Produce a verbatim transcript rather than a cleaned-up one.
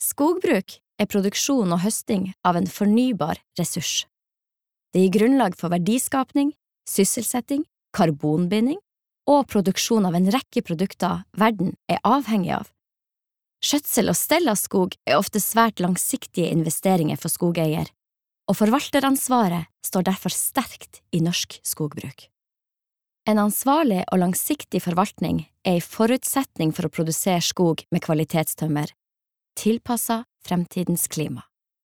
Skogbruk er produksjon og høsting av en fornybar ressurs. Det gir grunnlag for verdiskapning, sysselsetting, karbonbinding og produksjon av en rekke produkter verden er avhengig av. Skjøtsel og stell av skog er ofte svært langsiktige investeringer for skogeier, og forvalteransvaret står derfor sterkt i norsk skogbruk. En ansvarlig og langsiktig forvaltning er en forutsetning for å produsere skog med kvalitetstømmer, tilpasset fremtidens klima.